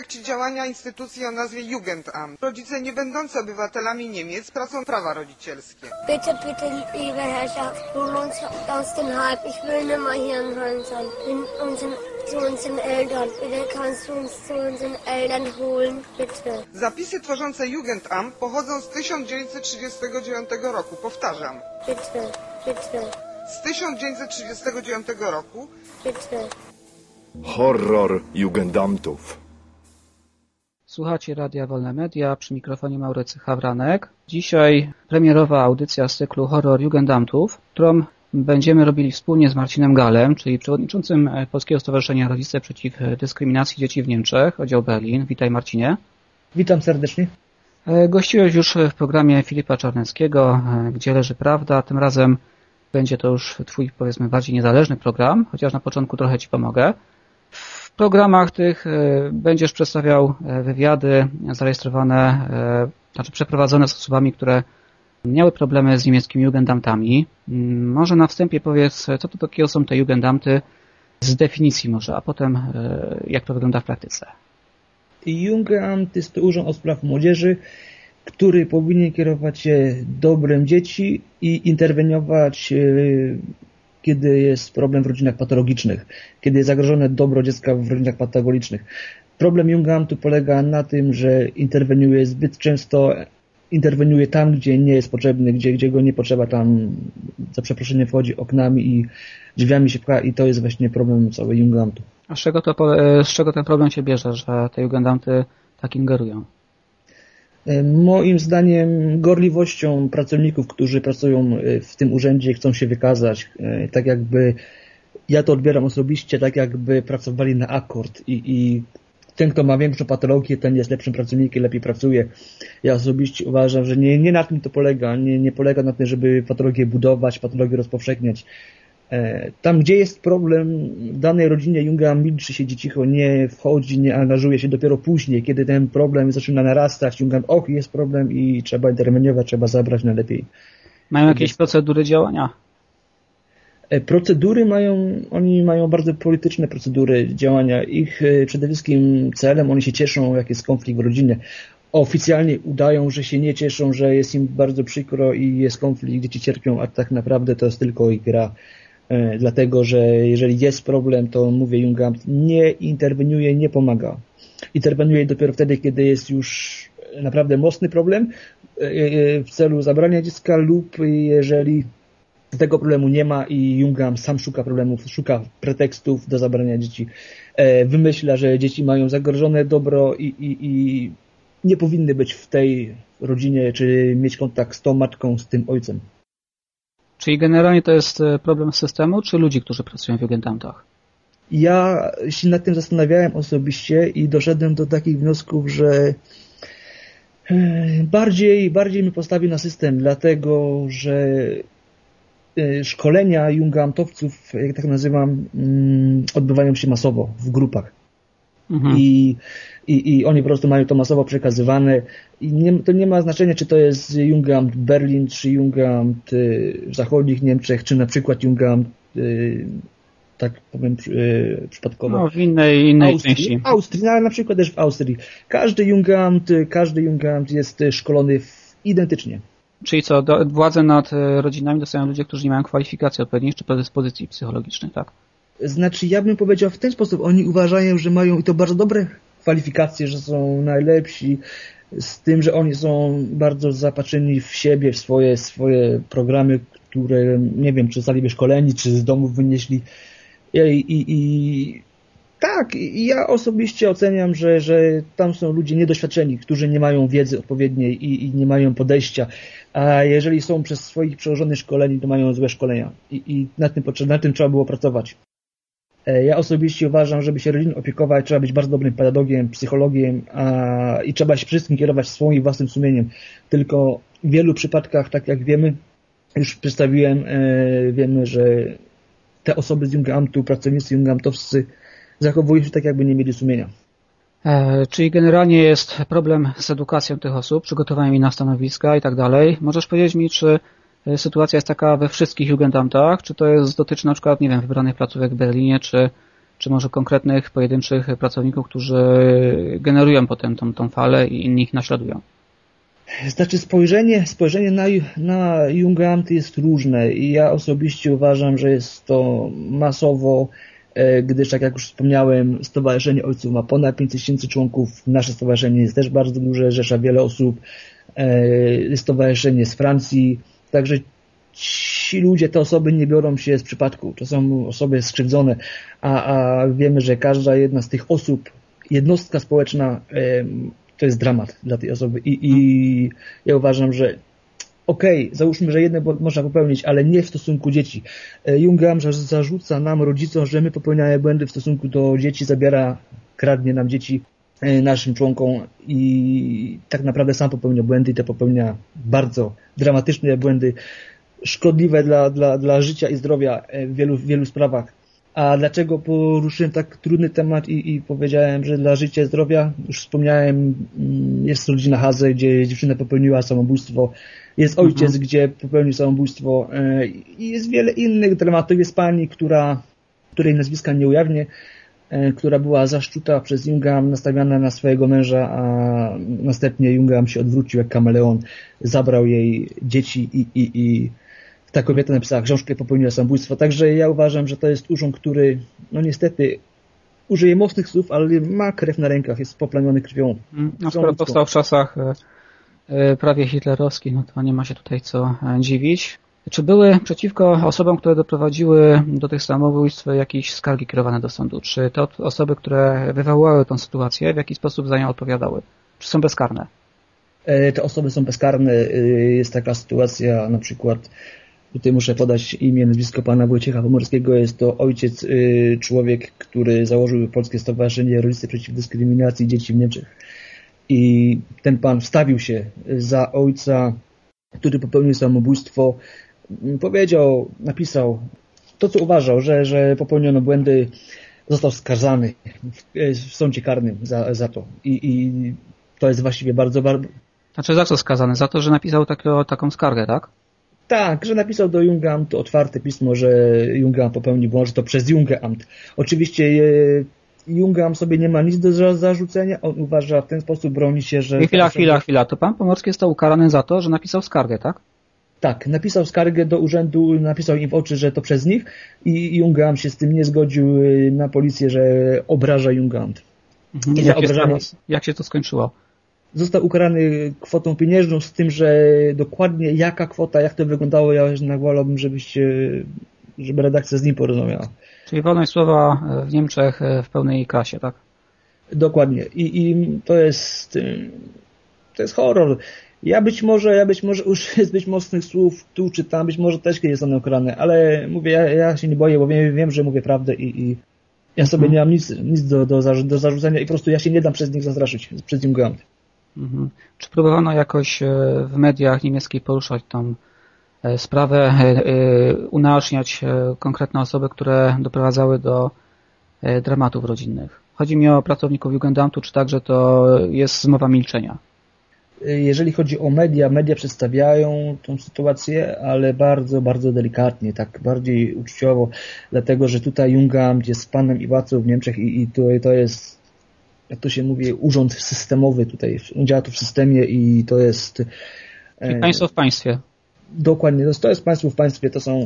efekcie działania instytucji o nazwie Jugendamt. Rodzice nie będący obywatelami Niemiec tracą prawa rodzicielskie. Bitte, bitte, liebe Herrschaft, hol uns aus den Heim. Ich will nicht mehr hier in Heim sein. Zu unseren Eltern. Bitte kannst du uns zu unseren Eltern holen, bitte. Zapisy tworzące Jugendamt pochodzą z 1939 roku. Powtarzam. Bitte, bitte. Z 1939 roku. Bitte. Horror Jugendamtów. Słuchacie Radia Wolne Media, przy mikrofonie Maurycy Hawranek. Dzisiaj premierowa audycja z cyklu Horror Jugendamtów, którą będziemy robili wspólnie z Marcinem Galem, czyli przewodniczącym Polskiego Stowarzyszenia Rodzice Przeciw Dyskryminacji Dzieci w Niemczech, oddział Berlin. Witaj, Marcinie. Witam serdecznie. Gościłeś już w programie Filipa Czarneckiego, Gdzie leży prawda. Tym razem będzie to już twój, powiedzmy, bardziej niezależny program, chociaż na początku trochę ci pomogę. W programach tych będziesz przedstawiał wywiady zarejestrowane, przeprowadzone z osobami, które miały problemy z niemieckimi Jugendamtami. Może na wstępie powiedz, co to takiego są te Jugendamty z definicji może, a potem jak to wygląda w praktyce. Jugendamt jest to Urząd do Spraw Młodzieży, który powinien kierować się dobrem dzieci i interweniować, kiedy jest problem w rodzinach patologicznych, kiedy jest zagrożone dobro dziecka w rodzinach patologicznych. Problem Jugendamtu polega na tym, że interweniuje zbyt często, interweniuje tam, gdzie nie jest potrzebny, gdzie go nie potrzeba, tam za przeproszeniem wchodzi oknami i drzwiami się pcha i to jest właśnie problem całego Jugendamtu. A z czego ten problem się bierze, że te Jugendamty tak ingerują? Moim zdaniem gorliwością pracowników, którzy pracują w tym urzędzie i chcą się wykazać, tak jakby, ja to odbieram osobiście, tak jakby pracowali na akord i ten, kto ma większą patologię, ten jest lepszym pracownikiem, lepiej pracuje. Ja osobiście uważam, że nie na tym to polega. Nie polega na tym, żeby patologię budować, patologię rozpowszechniać. Tam, gdzie jest problem w danej rodzinie, Jugendamt milczy, siedzi cicho, nie wchodzi, nie angażuje się dopiero później, kiedy ten problem zaczyna narastać. Jugendamt, jest problem i trzeba interweniować, trzeba zabrać najlepiej. Mają jakieś procedury działania? Procedury oni mają bardzo polityczne procedury działania. Ich przede wszystkim celem, oni się cieszą, jak jest konflikt w rodzinie. Oficjalnie udają, że się nie cieszą, że jest im bardzo przykro i jest konflikt, dzieci cierpią, a tak naprawdę to jest tylko ich gra. Dlatego, że jeżeli jest problem, to mówię, Jugendamt nie interweniuje, nie pomaga. Interweniuje dopiero wtedy, kiedy jest już naprawdę mocny problem w celu zabrania dziecka lub jeżeli tego problemu nie ma i Jugendamt sam szuka problemów, szuka pretekstów do zabrania dzieci. Wymyśla, że dzieci mają zagrożone dobro i nie powinny być w tej rodzinie, czy mieć kontakt z tą matką, z tym ojcem. Czyli generalnie to jest problem systemu, czy ludzi, którzy pracują w Jugendamtach? Ja się nad tym zastanawiałem osobiście i doszedłem do takich wniosków, że bardziej mi postawił na system, dlatego że szkolenia Jugendamtowców, jak tak nazywam, odbywają się masowo w grupach. Mhm. I oni po prostu mają to masowo przekazywane i to nie ma znaczenia, czy to jest Jugendamt Berlin, czy Jugendamt w zachodnich Niemczech, czy na przykład Jugendamt, tak powiem przypadkowo, no, w innej części. Austrii, ale na przykład też w Austrii. Każdy Jugendamt jest szkolony identycznie. Czyli co, władzę nad rodzinami dostają ludzie, którzy nie mają kwalifikacji odpowiednich czy predyspozycji psychologicznych, tak? Znaczy, ja bym powiedział w ten sposób, oni uważają, że mają i to bardzo dobre kwalifikacje, że są najlepsi, z tym, że oni są bardzo zapatrzeni w siebie, w swoje programy, które, nie wiem, czy zostali szkoleni, czy z domów wynieśli. Tak, ja osobiście oceniam, że tam są ludzie niedoświadczeni, którzy nie mają wiedzy odpowiedniej i nie mają podejścia, a jeżeli są przez swoich przełożonych szkoleni, to mają złe szkolenia i na tym trzeba było pracować. Ja osobiście uważam, żeby się rodziną opiekować, trzeba być bardzo dobrym pedagogiem, psychologiem i trzeba się wszystkim kierować swoim własnym sumieniem. Tylko w wielu przypadkach, tak jak wiemy, już przedstawiłem, wiemy, że te osoby z Jugendamtu, pracownicy Jugendamtowscy zachowują się tak, jakby nie mieli sumienia. Czyli generalnie jest problem z edukacją tych osób, przygotowaniem ich na stanowiska i tak dalej. Możesz powiedzieć mi, czy sytuacja jest taka we wszystkich Jugendamtach, czy to dotyczy na przykład, nie wiem, wybranych placówek w Berlinie, czy czy może konkretnych, pojedynczych pracowników, którzy generują potem tą falę i inni ich naśladują? Znaczy spojrzenie na Jugendamt jest różne i ja osobiście uważam, że jest to masowo, gdyż tak jak już wspomniałem, Stowarzyszenie Ojców ma ponad 5000 członków, nasze stowarzyszenie jest też bardzo duże, rzesza wiele osób, stowarzyszenie z Francji, także ci ludzie, te osoby nie biorą się z przypadku, to są osoby skrzywdzone, a wiemy, że każda jedna z tych osób, jednostka społeczna, to jest dramat dla tej osoby i ja uważam, że załóżmy, że jedne można popełnić, ale nie w stosunku dzieci. Jugendamt zarzuca nam, rodzicom, że my popełniamy błędy w stosunku do dzieci, kradnie nam dzieci, naszym członkom i tak naprawdę sam popełnia błędy i te popełnia bardzo dramatyczne błędy, szkodliwe dla życia i zdrowia w wielu sprawach. A dlaczego poruszyłem tak trudny temat i powiedziałem, że dla życia i zdrowia? Już wspomniałem, jest rodzina Haze, gdzie dziewczyna popełniła samobójstwo, jest ojciec, gdzie popełnił samobójstwo i jest wiele innych dramatów. Jest pani, której nazwiska nie ujawnię, która była zaszczuta przez Jugendamt, nastawiana na swojego męża, a następnie Jugendamt się odwrócił jak kameleon, zabrał jej dzieci i ta kobieta napisała książkę, popełniła samobójstwo. Także ja uważam, że to jest urząd, który no niestety użyje mocnych słów, ale ma krew na rękach, jest poplamiony krwią. No skoro powstał w czasach prawie hitlerowskich, no to nie ma się tutaj co dziwić. Czy były przeciwko osobom, które doprowadziły do tych samobójstw, jakieś skargi kierowane do sądu? Czy te osoby, które wywołały tę sytuację, w jaki sposób za nią odpowiadały? Czy są bezkarne? Te osoby są bezkarne. Jest taka sytuacja, na przykład tutaj muszę podać imię, nazwisko pana Wojciecha Pomorskiego. Jest to ojciec, człowiek, który założył Polskie Stowarzyszenie Rodzice Przeciw Dyskryminacji Dzieci w Niemczech. I ten pan wstawił się za ojca, który popełnił samobójstwo. Napisał to, co uważał, że popełniono błędy, został skazany w sądzie karnym za to. I to jest właściwie bardzo... Znaczy za co skazany? Za to, że napisał taką skargę, tak? Tak, że napisał do Jugendamtu otwarte pismo, że Jugendamt popełnił błąd, że to przez Jugendamt. Oczywiście Jugendamt sobie nie ma nic do zarzucenia, on uważa w ten sposób, broni się, że... Chwila. To pan Pomorski został ukarany za to, że napisał skargę, tak? Tak, napisał skargę do urzędu, napisał im w oczy, że to przez nich i Jugendamt się z tym nie zgodził na policję, że obraża Jugendamt. Jak się to skończyło? Został ukarany kwotą pieniężną, z tym, że dokładnie jaka kwota, jak to wyglądało, ja wolałbym, żeby redakcja z nim porozmawiała. Czyli wolność słowa w Niemczech w pełnej krasie, tak? Dokładnie. I to jest horror. Ja być może użyję zbyt mocnych słów tu czy tam, być może też kiedyś zostanę ukarany, ale mówię, ja się nie boję, bo wiem, że mówię prawdę i ja sobie nie mam nic do zarzucenia i po prostu ja się nie dam przez nich zastraszyć, przez Jugendamt. Czy próbowano jakoś w mediach niemieckich poruszać tą sprawę, unaoczniać konkretne osoby, które doprowadzały do dramatów rodzinnych? Chodzi mi o pracowników Jugendamtu, czy także to jest zmowa milczenia? Jeżeli chodzi o media przedstawiają tą sytuację, ale bardzo, bardzo delikatnie, tak bardziej uczuciowo, dlatego, że tutaj Jugendamt jest panem i władcą w Niemczech i to jest, jak to się mówi, urząd systemowy tutaj, działa tu w systemie i to jest... Czyli państwo w państwie. Dokładnie, to jest państwo w państwie,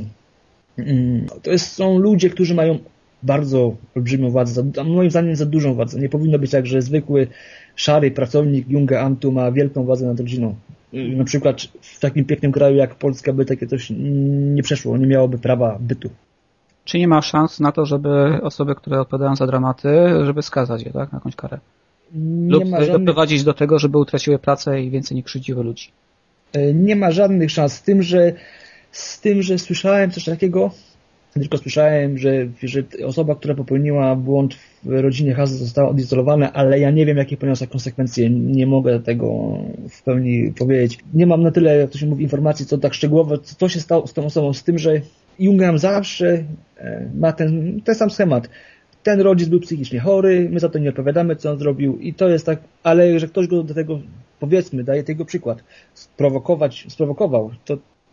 to są ludzie, którzy mają bardzo olbrzymią władzę, moim zdaniem za dużą władzę. Nie powinno być tak, że zwykły, szary pracownik Jugendamtu ma wielką władzę nad rodziną. Na przykład w takim pięknym kraju jak Polska by takie coś nie przeszło, nie miałoby prawa bytu. Czy nie ma szans na to, żeby osoby, które odpowiadają za dramaty, żeby skazać je, tak, na jakąś karę? Lub doprowadzić do tego, żeby utraciły pracę i więcej nie krzywdziły ludzi? Nie ma żadnych szans. Z tym, że słyszałem coś takiego, tylko słyszałem, że osoba, która popełniła błąd w rodzinie Haze, została odizolowana, ale ja nie wiem, jakie poniosła konsekwencje. Nie mogę tego w pełni powiedzieć. Nie mam na tyle, jak to się mówi, informacji, co tak szczegółowo, co się stało z tą osobą, z tym, że Jugendamt zawsze ma ten sam schemat. Ten rodzic był psychicznie chory, my za to nie odpowiadamy, co on zrobił i to jest tak, ale że ktoś go do tego, powiedzmy, daje tego przykład, sprowokował,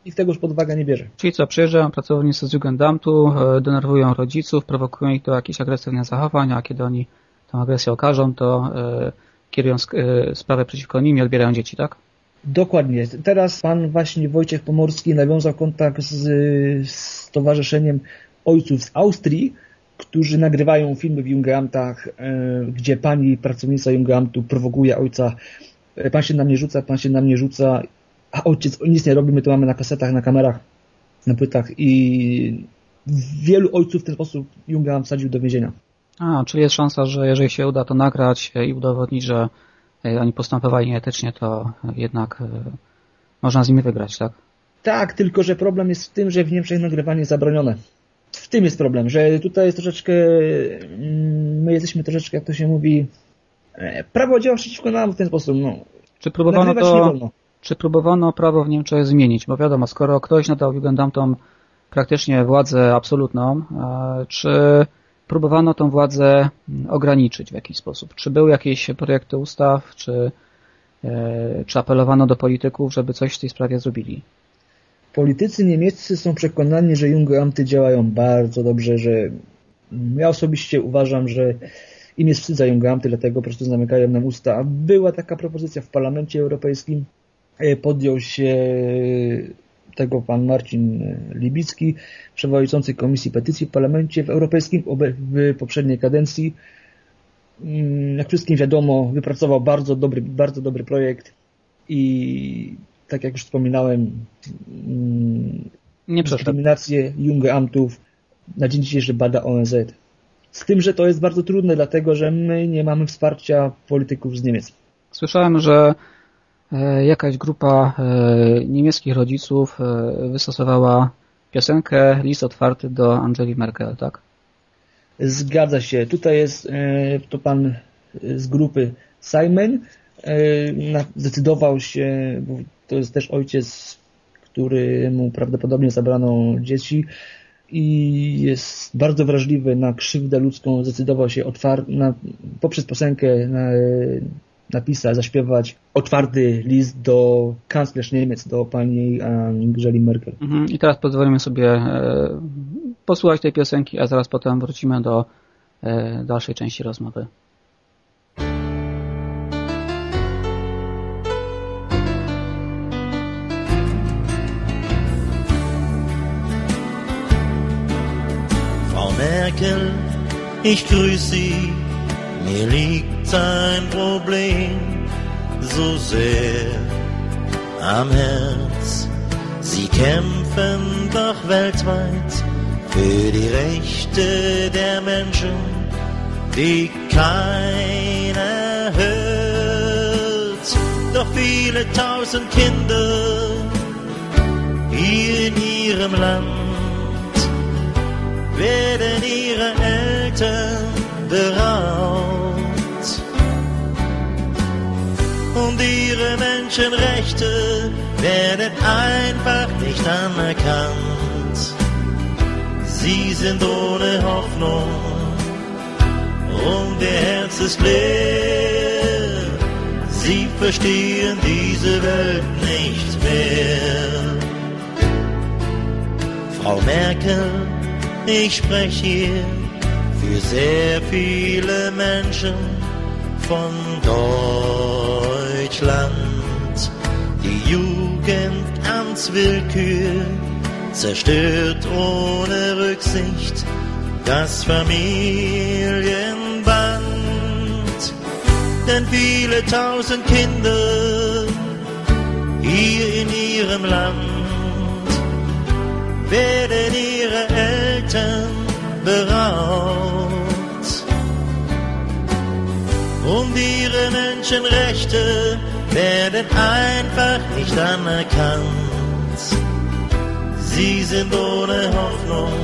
nikt tego już pod uwagę nie bierze. Czyli co, przyjeżdżają pracownicy z Jugendamtu, denerwują rodziców, prowokują ich do jakichś agresywnych zachowań, a kiedy oni tę agresję okażą, to kierują sprawę przeciwko nim i odbierają dzieci, tak? Dokładnie. Teraz pan właśnie Wojciech Pomorski nawiązał kontakt z stowarzyszeniem ojców z Austrii, którzy nagrywają filmy w Jugendamtach, gdzie pani pracownica Jugendamtu prowokuje ojca: pan się na mnie rzuca, a ojciec nic nie robi, my to mamy na kasetach, na kamerach, na płytach i wielu ojców w ten sposób Jugendamt wsadził do więzienia. Czyli jest szansa, że jeżeli się uda to nagrać i udowodnić, że oni postępowali nieetycznie, to jednak można z nimi wygrać, tak? Tak, tylko że problem jest w tym, że w Niemczech nagrywanie jest zabronione. W tym jest problem, że tutaj jest troszeczkę, my jesteśmy troszeczkę, jak to się mówi, prawo działa przeciwko nam w ten sposób. No. Czy próbowano prawo w Niemczech zmienić? Bo wiadomo, skoro ktoś nadał Jugendamtom praktycznie władzę absolutną, czy próbowano tą władzę ograniczyć w jakiś sposób? Czy były jakieś projekty ustaw, czy apelowano do polityków, żeby coś w tej sprawie zrobili? Politycy niemieccy są przekonani, że Jugendamty działają bardzo dobrze, że ja osobiście uważam, że im jest wstyd za Jugendamty, dlatego po prostu zamykają nam usta. Była taka propozycja w Parlamencie Europejskim, podjął się tego pan Marcin Libicki, przewodniczący Komisji Petycji w Parlamencie Europejskim w poprzedniej kadencji. Jak wszystkim wiadomo, wypracował bardzo dobry projekt i tak jak już wspominałem, dyskryminację Jugendamtów na dzień dzisiejszy bada ONZ. Z tym, że to jest bardzo trudne, dlatego że my nie mamy wsparcia polityków z Niemiec. Słyszałem, że jakaś grupa niemieckich rodziców wystosowała piosenkę List otwarty do Angeli Merkel, tak? Zgadza się. Tutaj jest to pan z grupy Simon. Zdecydował się, bo to jest też ojciec, któremu prawdopodobnie zabrano dzieci i jest bardzo wrażliwy na krzywdę ludzką. Zdecydował się poprzez piosenkę zaśpiewać otwarty list do kanclerz Niemiec, do pani Angeli Merkel. I teraz pozwolimy sobie posłuchać tej piosenki, a zaraz potem wrócimy do dalszej części rozmowy. Frau Merkel, ich grüße Sie. Mir liegt ein Problem so sehr am Herz. Sie kämpfen doch weltweit für die Rechte der Menschen, die keiner hört. Doch viele tausend Kinder hier in ihrem Land werden ihre Eltern beraubt und ihre Menschenrechte werden einfach nicht anerkannt. Sie sind ohne Hoffnung und ihr Herz ist leer. Sie verstehen diese Welt nicht mehr. Frau Merkel, ich spreche hier für sehr viele Menschen von Deutschland. Die Jugendamtswillkür zerstört ohne Rücksicht das Familienband. Denn viele tausend Kinder hier in ihrem Land werden ihre Eltern beraubt und ihre Menschenrechte werden einfach nicht anerkannt. Sie sind ohne Hoffnung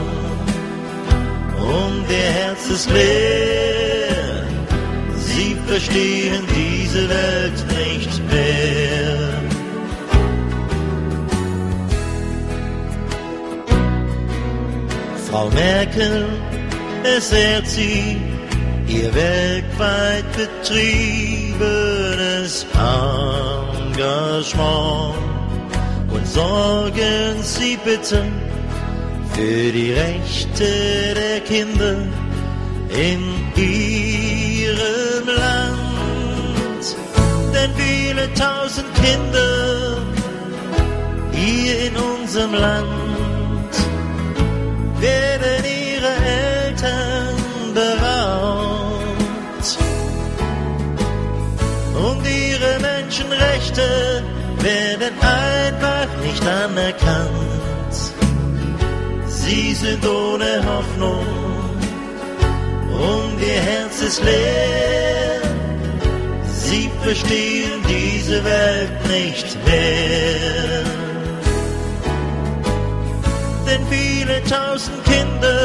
und ihr Herz ist leer. Sie verstehen diese Welt nicht mehr. Frau Merkel, es ehrt Sie, Ihr weltweit betriebenes Engagement. Und sorgen Sie bitte für die Rechte der Kinder in Ihrem Land. Denn viele tausend Kinder hier in unserem Land werden ihre Eltern beraubt und ihre Menschenrechte werden einfach nicht anerkannt. Sie sind ohne Hoffnung und ihr Herz ist leer. Sie verstehen diese Welt nicht mehr. Denn viele tausend Kinder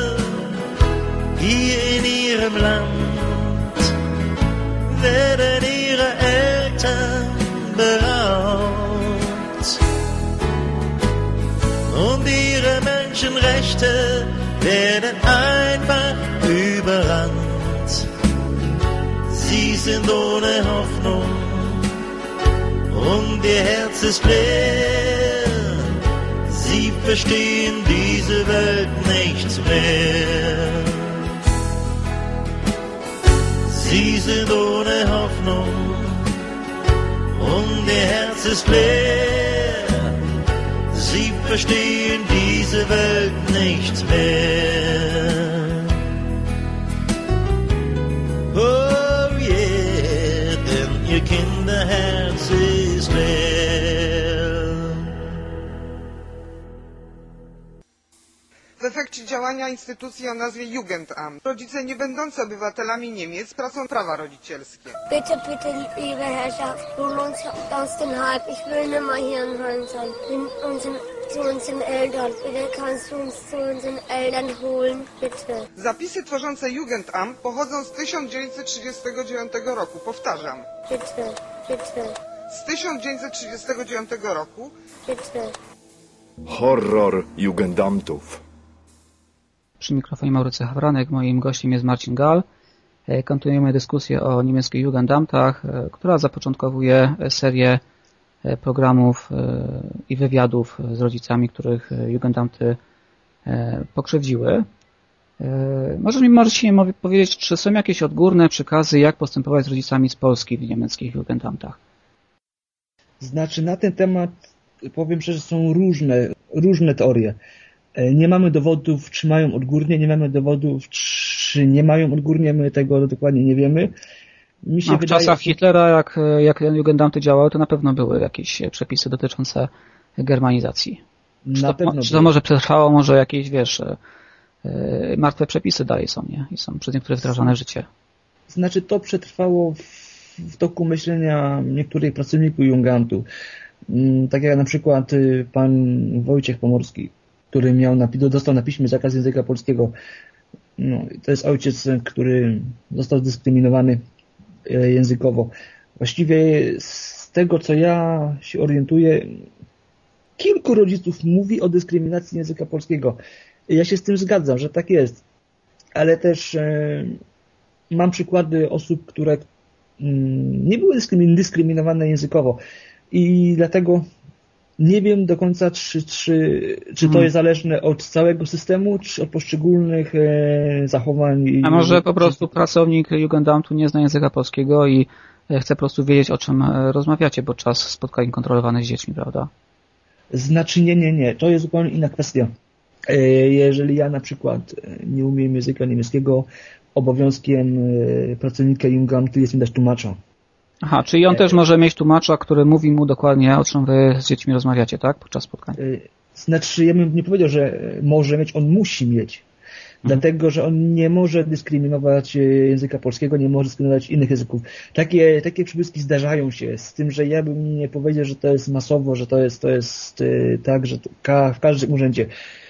hier in ihrem Land werden ihre Eltern beraubt und ihre Menschenrechte werden einfach überrannt. Sie sind ohne Hoffnung und ihr Herz ist leer. Sie verstehen diese Welt nicht mehr. Sie sind ohne Hoffnung und ihr Herz ist leer. Sie verstehen diese Welt nicht mehr. Oh yeah, denn ihr Kinderherz ist leer. W efekcie działania instytucji o nazwie Jugendamt rodzice nie będący obywatelami Niemiec tracą prawa rodzicielskie. Bitte, bitte, liebe Herrschaft, hol uns aus den Hype. Ich will nicht mehr hier in Köln sein. Zu unseren Eltern. Bitte kannst du uns zu unseren Eltern holen, bitte. Zapisy tworzące Jugendamt pochodzą z 1939 roku. Powtarzam. Bitte, bitte, Z 1939 roku bitte. Horror Jugendamtów. Przy mikrofonie Maurycy Hawranek, moim gościem jest Marcin Gal. Kontynuujemy dyskusję o niemieckich Jugendamtach, która zapoczątkowuje serię programów i wywiadów z rodzicami, których Jugendamty pokrzywdziły. Możecie mi powiedzieć, czy są jakieś odgórne przekazy, jak postępować z rodzicami z Polski w niemieckich Jugendamtach? Znaczy na ten temat powiem szczerze, są różne teorie. Nie mamy dowodów, czy mają odgórnie, nie mamy dowodów, czy nie mają odgórnie, my tego dokładnie nie wiemy. W czasach Hitlera, jak Jugendamty działały, to na pewno były jakieś przepisy dotyczące germanizacji. Czy to może przetrwało, może jakieś, martwe przepisy dalej są, nie? I są przez niektóre wdrażane w życie. Znaczy to przetrwało w toku myślenia niektórych pracowników Jugendamtu. Tak jak na przykład pan Wojciech Pomorski, który dostał na piśmie zakaz języka polskiego. No, to jest ojciec, który został zdyskryminowany językowo. Właściwie z tego, co ja się orientuję, kilku rodziców mówi o dyskryminacji języka polskiego. Ja się z tym zgadzam, że tak jest. Ale też mam przykłady osób, które nie były dyskryminowane językowo. I dlatego nie wiem do końca, czy to jest zależne od całego systemu, czy od poszczególnych zachowań. A może po prostu pracownik Jugendamtu nie zna języka polskiego i chce po prostu wiedzieć, o czym rozmawiacie podczas spotkań kontrolowanych z dziećmi, prawda? Znaczy nie. To jest zupełnie inna kwestia. Jeżeli ja na przykład nie umiem języka niemieckiego, obowiązkiem pracownika Jugendamtu jest mi dać tłumacza. Aha, czyli on też może mieć tłumacza, który mówi mu dokładnie, o czym wy z dziećmi rozmawiacie, tak? Podczas spotkań. Znaczy, ja bym nie powiedział, że może mieć, on musi mieć. Dlatego, że on nie może dyskryminować języka polskiego, nie może dyskryminować innych języków. Takie przybytki zdarzają się, z tym, że ja bym nie powiedział, że to jest masowo, że to jest tak, że w każdym urzędzie.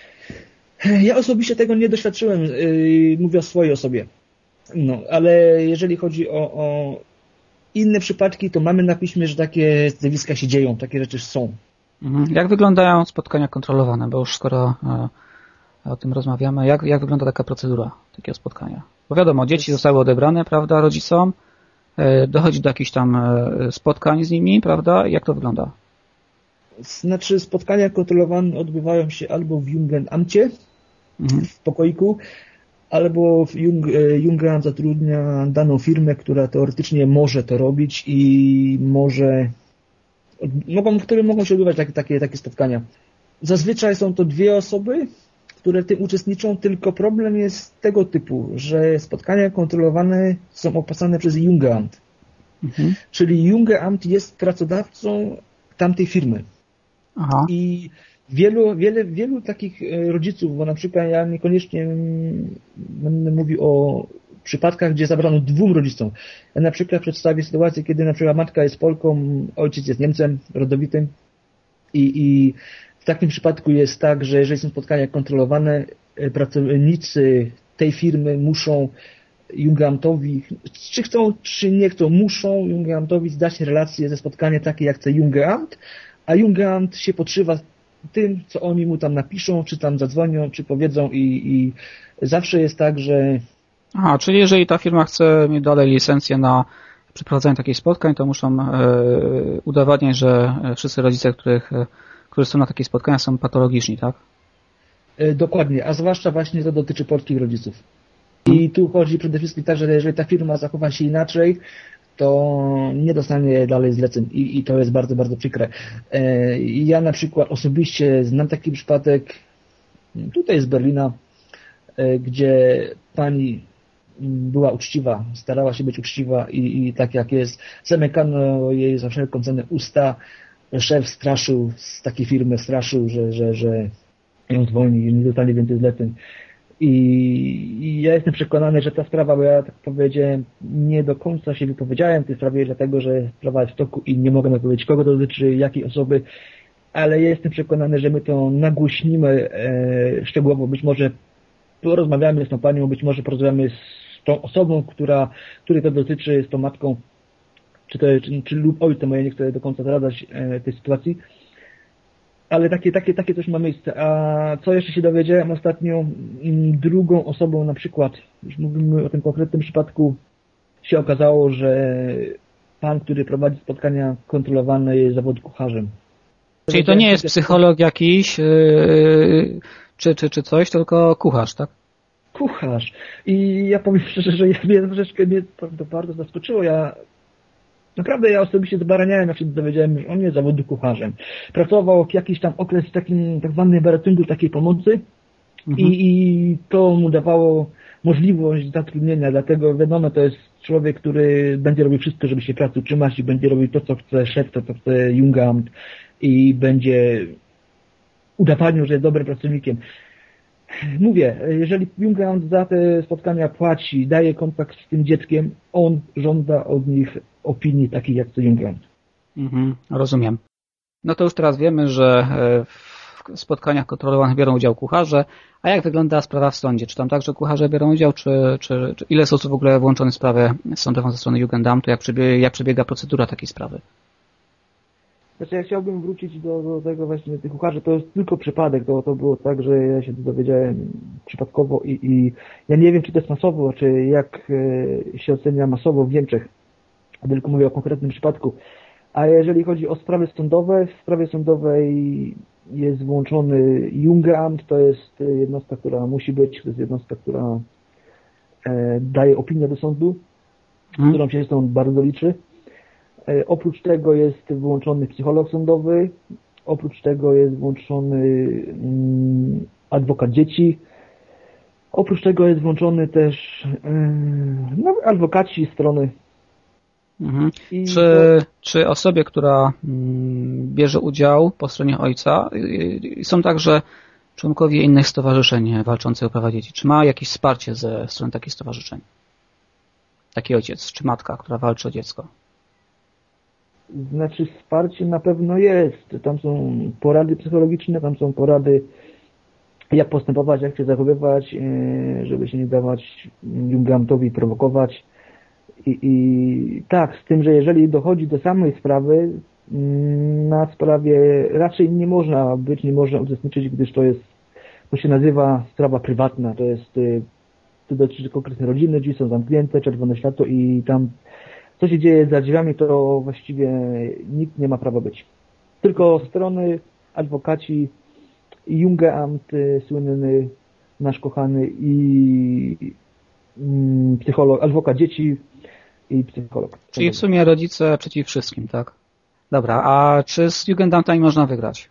Ja osobiście tego nie doświadczyłem, mówię o swojej osobie. No, ale jeżeli chodzi o inne przypadki, to mamy na piśmie, że takie zjawiska się dzieją, takie rzeczy są. Jak wyglądają spotkania kontrolowane? Bo już skoro o tym rozmawiamy, jak wygląda taka procedura takiego spotkania? Bo wiadomo, dzieci zostały odebrane, prawda, rodzicom, dochodzi do jakichś tam spotkań z nimi, prawda? Jak to wygląda? Znaczy spotkania kontrolowane odbywają się albo w Jugendamcie, w pokoiku, albo Jugendamt zatrudnia daną firmę, która teoretycznie może to robić i które mogą się odbywać takie spotkania. Zazwyczaj są to 2 osoby, które w tym uczestniczą, tylko problem jest tego typu, że spotkania kontrolowane są opłacane przez Jugendamt. Czyli Jugendamt jest pracodawcą tamtej firmy. Aha. I wielu takich rodziców, bo na przykład ja niekoniecznie będę mówił o przypadkach, gdzie zabrano 2 rodzicom. Ja na przykład przedstawię sytuację, kiedy na przykład matka jest Polką, ojciec jest Niemcem rodowitym i w takim przypadku jest tak, że jeżeli są spotkania kontrolowane, pracownicy tej firmy muszą Jugendamtowi, czy chcą, czy nie chcą, muszą Jugendamtowi zdać relacje ze spotkania takie, jak chce Jugendamt, a Jugendamt się podszywa tym, co oni mu tam napiszą, czy tam zadzwonią, czy powiedzą i zawsze jest tak, że... Aha, czyli jeżeli ta firma chce mieć dalej licencję na przeprowadzanie takich spotkań, to muszą udowadniać, że wszyscy rodzice, którzy są na takich spotkaniach, są patologiczni, tak? Dokładnie, a zwłaszcza właśnie to dotyczy polskich rodziców. I tu chodzi przede wszystkim tak, że jeżeli ta firma zachowa się inaczej, to nie dostanie dalej zleceń i to jest bardzo, bardzo przykre. Ja na przykład osobiście znam taki przypadek tutaj z Berlina, gdzie pani była uczciwa, starała się być uczciwa i tak jak jest, zamykano jej za wszelką cenę usta, szef straszył z takiej firmy, że ją zwolni i nie dostanie więcej zleceń. I ja jestem przekonany, że ta sprawa, bo ja tak powiedziałem, nie do końca się wypowiedziałem w tej sprawie, dlatego że sprawa jest w toku i nie mogę powiedzieć, kogo to dotyczy, jakiej osoby, ale ja jestem przekonany, że my to nagłośnimy szczegółowo, być może porozmawiamy z tą panią, być może porozmawiamy z tą osobą, której to dotyczy, z tą matką, czy lub ojcem, ja nie chcę do końca zdradzać tej sytuacji. Ale takie coś ma miejsce. A co jeszcze się dowiedziałem ostatnio, drugą osobą na przykład, już mówimy o tym konkretnym przypadku, się okazało, że pan, który prowadzi spotkania kontrolowane, jest zawodowym kucharzem. Czyli to nie jest psycholog jakiś, czy coś, tylko kucharz, tak? Kucharz. I ja powiem szczerze, że mnie to bardzo zaskoczyło. Ja osobiście zbaraniałem, jak się dowiedziałem, że on jest zawodowym kucharzem. Pracował jakiś tam okres w takim tak zwanym baratungu takiej pomocy i to mu dawało możliwość zatrudnienia, dlatego wiadomo, to jest człowiek, który będzie robił wszystko, żeby się pracy utrzymać i będzie robił to, co chce szef, to, co chce Jugendamt i będzie udawaniu, że jest dobrym pracownikiem. Mówię, jeżeli Jugendamt za te spotkania płaci, daje kontakt z tym dzieckiem, on żąda od nich opinii takiej jak to Jugendamt. Rozumiem. No to już teraz wiemy, że w spotkaniach kontrolowanych biorą udział kucharze, a jak wygląda sprawa w sądzie? Czy tam także kucharze biorą udział, czy ile jest osób w ogóle włączonych w sprawę sądową ze strony Jugendamtu? Jak przebiega procedura takiej sprawy? Znaczy ja chciałbym wrócić do tego właśnie tych kucharzy, to jest tylko przypadek, to było tak, że ja się dowiedziałem przypadkowo i ja nie wiem, czy to jest masowo, czy jak się ocenia masowo w Niemczech, tylko mówię o konkretnym przypadku. A jeżeli chodzi o sprawy sądowe, w sprawie sądowej jest włączony Jugendamt, to jest jednostka, która musi być, to jest jednostka, która daje opinię do sądu, którą się sąd bardzo liczy. Oprócz tego jest włączony psycholog sądowy, oprócz tego jest włączony adwokat dzieci, oprócz tego jest włączony też adwokaci strony. Czy osobie, która bierze udział po stronie ojca, są także członkowie innych stowarzyszeń walczących o prawa dzieci? Czy ma jakieś wsparcie ze strony takich stowarzyszeń? Taki ojciec czy matka, która walczy o dziecko? Znaczy wsparcie na pewno jest. Tam są porady psychologiczne, tam są porady jak postępować, jak się zachowywać, żeby się nie dawać Jugendamtowi prowokować. I tak, z tym, że jeżeli dochodzi do samej sprawy, na sprawie raczej nie można uczestniczyć, gdyż to się nazywa sprawa prywatna, to dotyczy konkretnej rodziny, drzwi są zamknięte, czerwone światło i tam co się dzieje za drzwiami, to właściwie nikt nie ma prawa być. Tylko strony, adwokaci, Jugendamt słynny, nasz kochany i psycholog, adwokat dzieci i psycholog. Czyli w sumie rodzice przeciw wszystkim, tak? Dobra, a czy z Jugendamtami można wygrać?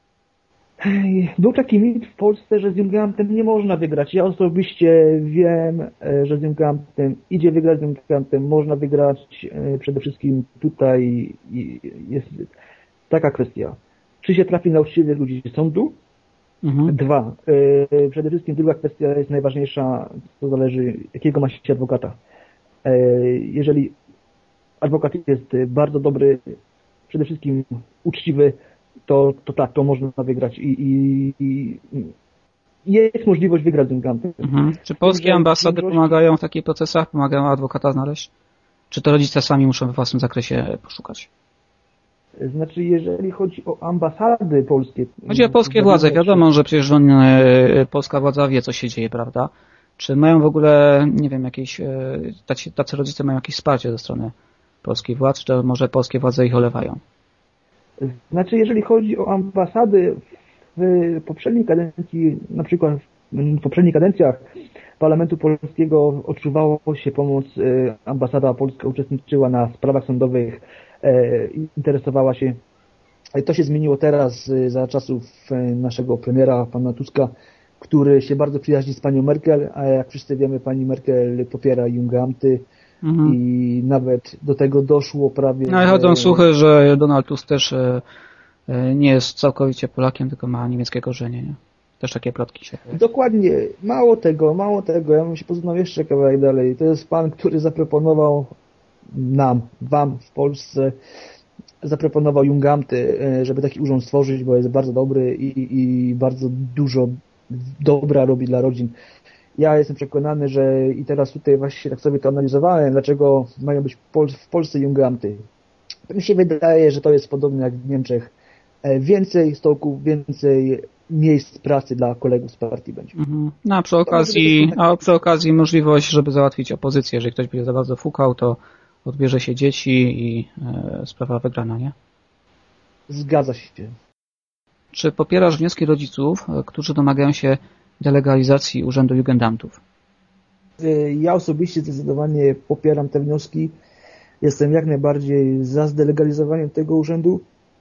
Był taki mit w Polsce, że z Jugendamtem nie można wygrać. Ja osobiście wiem, że z Jugendamtem idzie wygrać, z Jugendamtem można wygrać. Przede wszystkim tutaj jest taka kwestia. Czy się trafi na uczciwych ludzi z sądu? Dwa. Przede wszystkim druga kwestia jest najważniejsza, to zależy, jakiego ma się adwokata. Jeżeli adwokat jest bardzo dobry, przede wszystkim uczciwy, to tak, to można wygrać i jest możliwość wygrać z Jugendantem. Czy polskie ambasady pomagają w takich procesach? Pomagają adwokata znaleźć? Czy to rodzice sami muszą we własnym zakresie poszukać? Znaczy, jeżeli chodzi o ambasady polskie... Chodzi o polskie władze. Wiadomo, że przecież polska władza wie, co się dzieje, prawda? Czy mają w ogóle, nie wiem, jakieś... Tacy rodzice mają jakieś wsparcie ze strony polskich władz, czy może polskie władze ich olewają? Znaczy, jeżeli chodzi o ambasady, w poprzedniej kadencji, na przykład w poprzednich kadencjach Parlamentu Polskiego odczuwało się pomoc, ambasada polska uczestniczyła na sprawach sądowych, interesowała się. To się zmieniło teraz za czasów naszego premiera, pana Tuska, który się bardzo przyjaźni z panią Merkel, a jak wszyscy wiemy, pani Merkel popiera Jugendamty i nawet do tego doszło prawie... No i chodzą słuchy, że Donald Tusk też nie jest całkowicie Polakiem, tylko ma niemieckie korzenie, nie? Też takie plotki się... Dokładnie. Mało tego. Ja bym się poznał jeszcze kawałek dalej. To jest pan, który zaproponował wam w Polsce, zaproponował Jugendamty, żeby taki urząd stworzyć, bo jest bardzo dobry i bardzo dużo dobra robi dla rodzin. Ja jestem przekonany, że i teraz tutaj właśnie tak sobie to analizowałem, dlaczego mają być w Polsce Jugendamty. Mi się wydaje, że to jest podobne jak w Niemczech. Więcej stołków, więcej miejsc pracy dla kolegów z partii będzie. No, a przy okazji możliwość, żeby załatwić opozycję. Jeżeli ktoś będzie za bardzo fukał, to odbierze się dzieci i sprawa wygrana, nie? Zgadza się. Czy popierasz wnioski rodziców, którzy domagają się delegalizacji Urzędu Jugendamtów? Ja osobiście zdecydowanie popieram te wnioski. Jestem jak najbardziej za zdelegalizowaniem tego urzędu,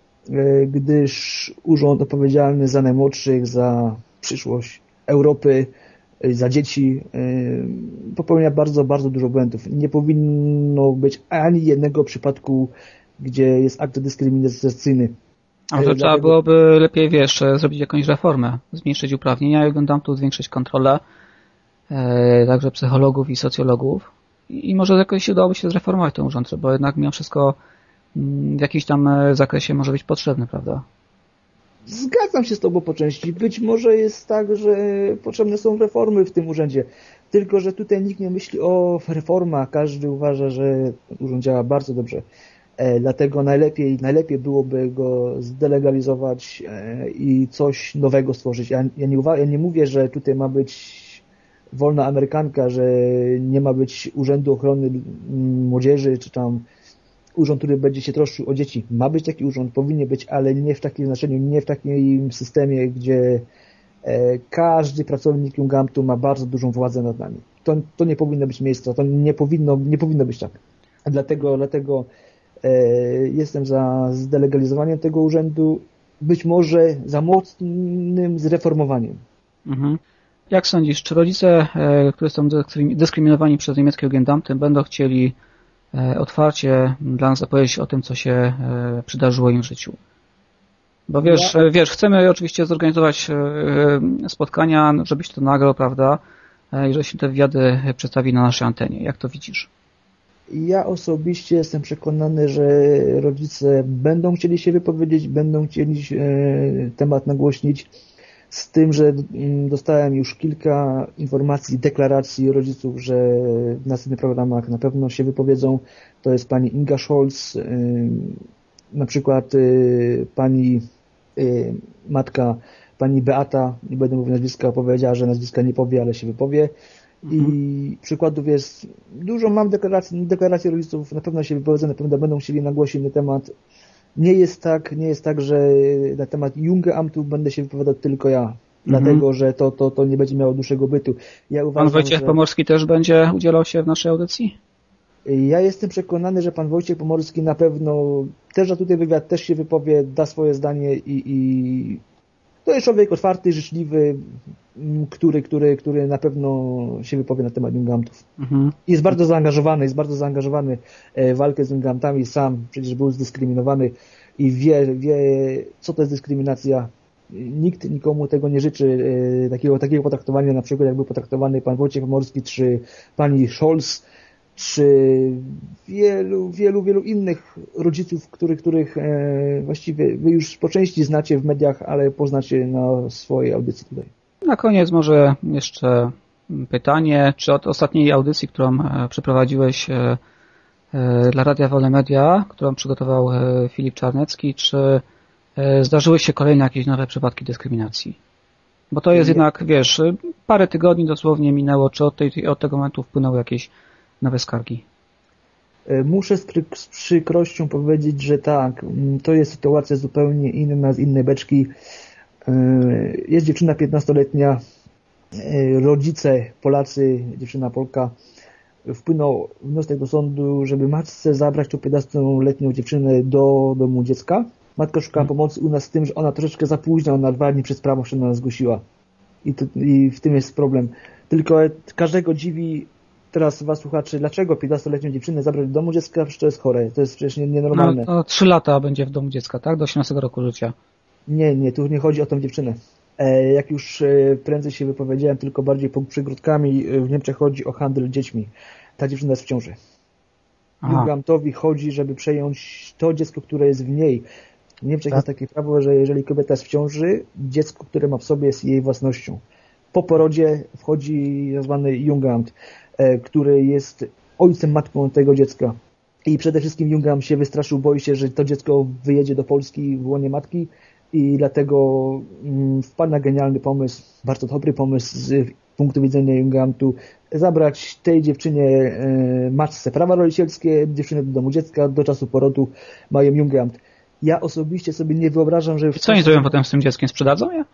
gdyż urząd odpowiedzialny za najmłodszych, za przyszłość Europy, za dzieci popełnia bardzo, bardzo dużo błędów. Nie powinno być ani jednego przypadku, gdzie jest akt dyskryminacyjny. A to trzeba byłoby lepiej, zrobić jakąś reformę, zmniejszyć uprawnienia Jugendamtów, zwiększyć kontrolę, także psychologów i socjologów. I może jakoś się udałoby się zreformować ten urząd, bo jednak mimo wszystko w jakimś tam zakresie może być potrzebny, prawda? Zgadzam się z tobą po części. Być może jest tak, że potrzebne są reformy w tym urzędzie. Tylko że tutaj nikt nie myśli o reformach. Każdy uważa, że urząd działa bardzo dobrze. Dlatego najlepiej byłoby go zdelegalizować i coś nowego stworzyć. Ja nie mówię, że tutaj ma być wolna amerykanka, że nie ma być Urzędu Ochrony Młodzieży, czy tam urząd, który będzie się troszczył o dzieci. Ma być taki urząd, powinien być, ale nie w takim znaczeniu, nie w takim systemie, gdzie każdy pracownik Jugendamtu ma bardzo dużą władzę nad nami. To nie powinno być miejsce, to nie powinno być tak. Dlatego jestem za zdelegalizowaniem tego urzędu, być może za mocnym zreformowaniem. Jak sądzisz, czy rodzice, którzy są dyskryminowani przez niemieckie Jugendamty, będą chcieli otwarcie dla nas opowiedzieć o tym, co się przydarzyło im w życiu? Bo wiesz, chcemy oczywiście zorganizować spotkania, żebyś to nagrał, prawda? I żebyśmy te wywiady przedstawili na naszej antenie. Jak to widzisz? Ja osobiście jestem przekonany, że rodzice będą chcieli się wypowiedzieć, będą chcieli temat nagłośnić, z tym, że dostałem już kilka informacji, deklaracji rodziców, że w następnych programach na pewno się wypowiedzą. To jest pani Inga Scholz, na przykład pani matka, pani Beata, nie będę mówił nazwiska, powiedziała, że nazwiska nie powie, ale się wypowie. I przykładów jest dużo. Mam deklaracji rodziców, na pewno się wypowiedzą, na pewno będą chcieli nagłosić ten temat. Nie jest tak, że na temat Jugendamtu będę się wypowiadał tylko ja, dlatego że to nie będzie miało dłuższego bytu. Ja uważam, Pan Wojciech Pomorski też będzie udzielał się w naszej audycji? Ja jestem przekonany, że pan Wojciech Pomorski na pewno też na tutaj wywiad też się wypowie, da swoje zdanie i to jest człowiek otwarty, życzliwy, który na pewno się wypowie na temat Jugendamtów. Jest bardzo zaangażowany w walkę z Jugendamtami, sam przecież był zdyskryminowany i wie co to jest dyskryminacja. Nikt nikomu tego nie życzy, takiego potraktowania, na przykład jak był potraktowany pan Wojciech Pomorski, czy pani Scholz, czy wielu innych rodziców, których właściwie wy już po części znacie w mediach, ale poznacie na swojej audycji tutaj. Na koniec może jeszcze pytanie, czy od ostatniej audycji, którą przeprowadziłeś dla Radia Wolne Media, którą przygotował Filip Czarnecki, czy zdarzyły się kolejne jakieś nowe przypadki dyskryminacji? Bo to jest jednak, wiesz, parę tygodni dosłownie minęło, czy od tego momentu wpłynęły jakieś nowe skargi? Muszę z przykrością powiedzieć, że tak, to jest sytuacja zupełnie inna, z innej beczki. Jest dziewczyna 15-letnia, rodzice Polacy, dziewczyna Polka, wpłynął wniosek do sądu, żeby matce zabrać tą 15-letnią dziewczynę do domu dziecka. Matka szukała pomocy u nas z tym, że ona troszeczkę za późno, ona 2 dni przed sprawą się nas zgłosiła. I w tym jest problem. Tylko każdego dziwi teraz was słuchaczy, dlaczego 15-letnią dziewczynę zabrać do domu dziecka, przecież to jest chore, to jest przecież nienormalne. No, 3 lata będzie w domu dziecka, tak? Do 18 roku życia. Nie, tu nie chodzi o tą dziewczynę. Jak już prędzej się wypowiedziałem, tylko bardziej przygródkami, w Niemczech chodzi o handel dziećmi. Ta dziewczyna jest w ciąży. Jugendamtowi chodzi, żeby przejąć to dziecko, które jest w niej. W Niemczech jest takie prawo, że jeżeli kobieta jest w ciąży, dziecko, które ma w sobie, jest jej własnością. Po porodzie wchodzi zwany Jugendamt, który jest ojcem, matką tego dziecka. I przede wszystkim Jugendamt się wystraszył, boi się, że to dziecko wyjedzie do Polski w łonie matki i dlatego wpadł na genialny pomysł, bardzo dobry pomysł z punktu widzenia Jugendamtu, zabrać tej dziewczynie matce prawa rodzicielskie, dziewczynę do domu dziecka, do czasu porodu mają Jugendamt. Ja osobiście sobie nie wyobrażam, że... Co oni zrobią potem z tym dzieckiem? Sprzedadzą je?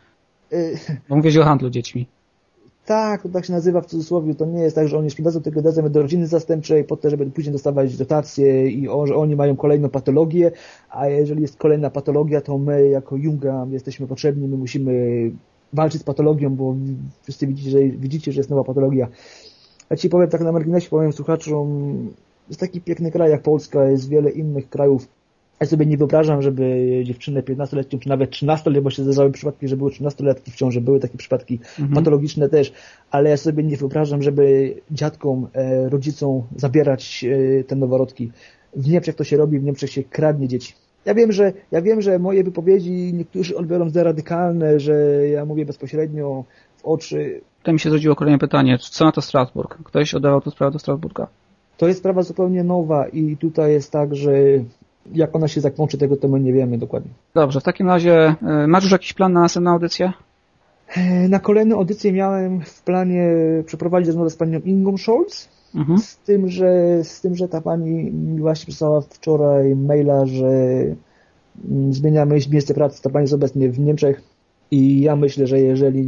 Bo mówię o handlu dziećmi. Tak, to tak się nazywa w cudzysłowie. To nie jest tak, że oni sprzedadzą, tylko dadzą do rodziny zastępczej po to, żeby później dostawać dotacje i że oni mają kolejną patologię, a jeżeli jest kolejna patologia, to my jako Jugendamt jesteśmy potrzebni, my musimy walczyć z patologią, bo wszyscy widzicie, że jest nowa patologia. Ja ci powiem tak na marginesie, powiem słuchaczom, jest taki piękny kraj jak Polska, jest wiele innych krajów. Ja sobie nie wyobrażam, żeby dziewczynę 15-letnią, czy nawet 13-letnią, bo się zdarzały przypadki, że były 13-letki w ciąży, były takie przypadki patologiczne też, ale ja sobie nie wyobrażam, żeby dziadkom, rodzicom zabierać te noworodki. W Niemczech to się robi, w Niemczech się kradnie dzieci. Ja wiem, że moje wypowiedzi niektórzy odbiorą za radykalne, że ja mówię bezpośrednio w oczy. Tutaj mi się zrodziło kolejne pytanie. Co na to Strasburg? Ktoś oddawał tę sprawę do Strasburga? To jest sprawa zupełnie nowa i tutaj jest tak, że jak ona się zakończy, tego to my nie wiemy dokładnie. Dobrze, w takim razie masz już jakiś plan na następną audycję? Na kolejną audycję miałem w planie przeprowadzić rozmowę z panią Ingą Scholz, z tym, że ta pani mi właśnie przysłała wczoraj maila, że zmieniamy miejsce pracy. Ta pani jest obecnie w Niemczech i ja myślę, że jeżeli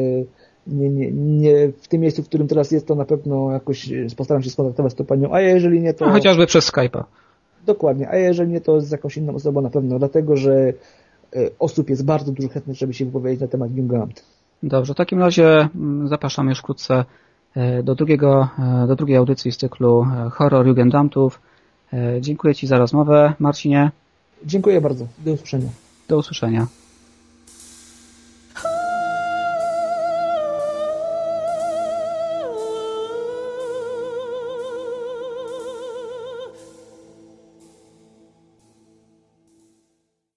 nie w tym miejscu, w którym teraz jest, to na pewno jakoś postaram się skontaktować z tą panią, a jeżeli nie, to... chociażby przez Skype'a. Dokładnie, a jeżeli nie, to z jakąś inną osobą na pewno, dlatego że osób jest bardzo dużo chętnych, żeby się wypowiedzieć na temat Jugendamt. Dobrze, w takim razie zapraszam już wkrótce do drugiej audycji z cyklu Horror Jugendamtów. Dziękuję Ci za rozmowę, Marcinie. Dziękuję bardzo. Do usłyszenia. Do usłyszenia.